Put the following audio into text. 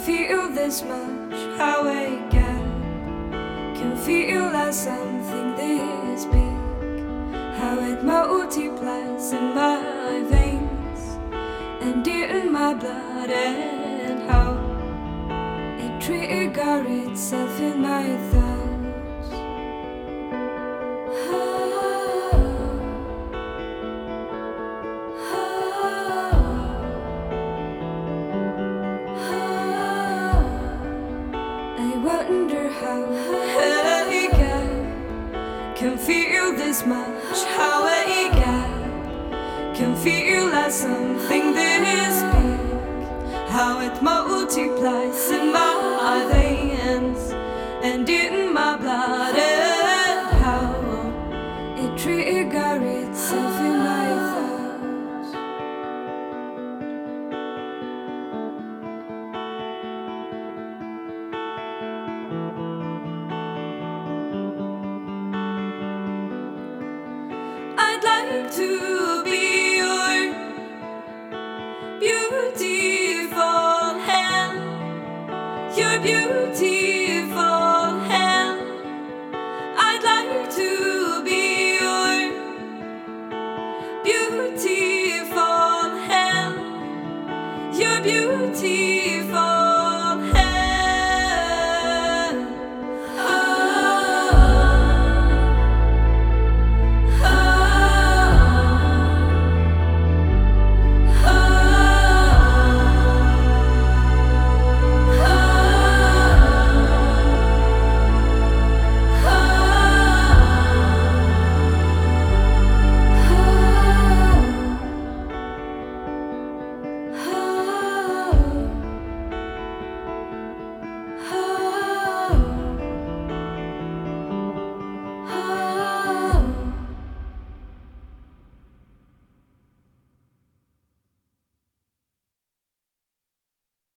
feel this much, how I can feel like something this big, how it multiplies in my veins and in my blood, and how it triggers itself in my thoughts. I wonder how I can feel this much, how I can feel like something this big, how it multiplies in my veins and in my blood, and how it triggers itself in my thoughts. I'd like to